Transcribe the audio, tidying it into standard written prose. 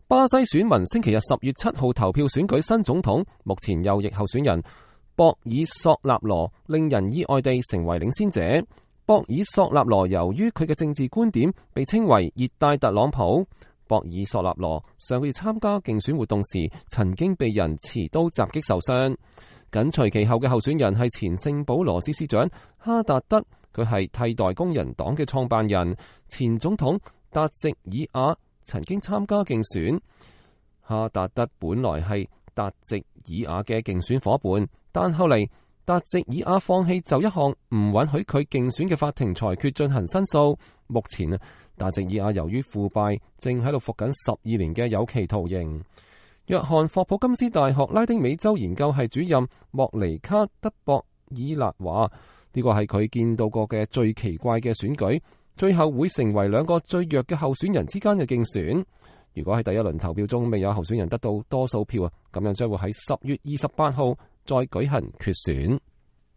巴西選民星期日10月7號投票選舉新總統，目前右翼候選人博爾索納羅令人意外地成為領先者。博爾索納羅由於佢嘅政治觀點被稱為熱帶特朗普。博爾索納羅上個月參加競選活動時，曾經被人持刀襲擊受傷。緊隨其後嘅候選人係前聖保羅市市長哈達德，佢係替代工人黨嘅創辦人。前總統達席爾瓦曾經參加競選。哈達德本來係達席爾瓦嘅競選夥伴，但後嚟達席爾瓦放棄就一項唔允許佢競選嘅法庭裁決進行申訴。目前達席爾瓦由於腐敗，正喺度服緊12年嘅有期徒刑。約翰霍普金斯大學拉丁美洲研究系主任莫尼卡德博爾納話：呢個係佢見到過嘅最奇怪嘅選舉，最後會成為兩個最弱嘅候選人之間嘅競選。如果喺第一輪投票中未有候選人得到多數票咁樣將會喺10月28號再舉行決選。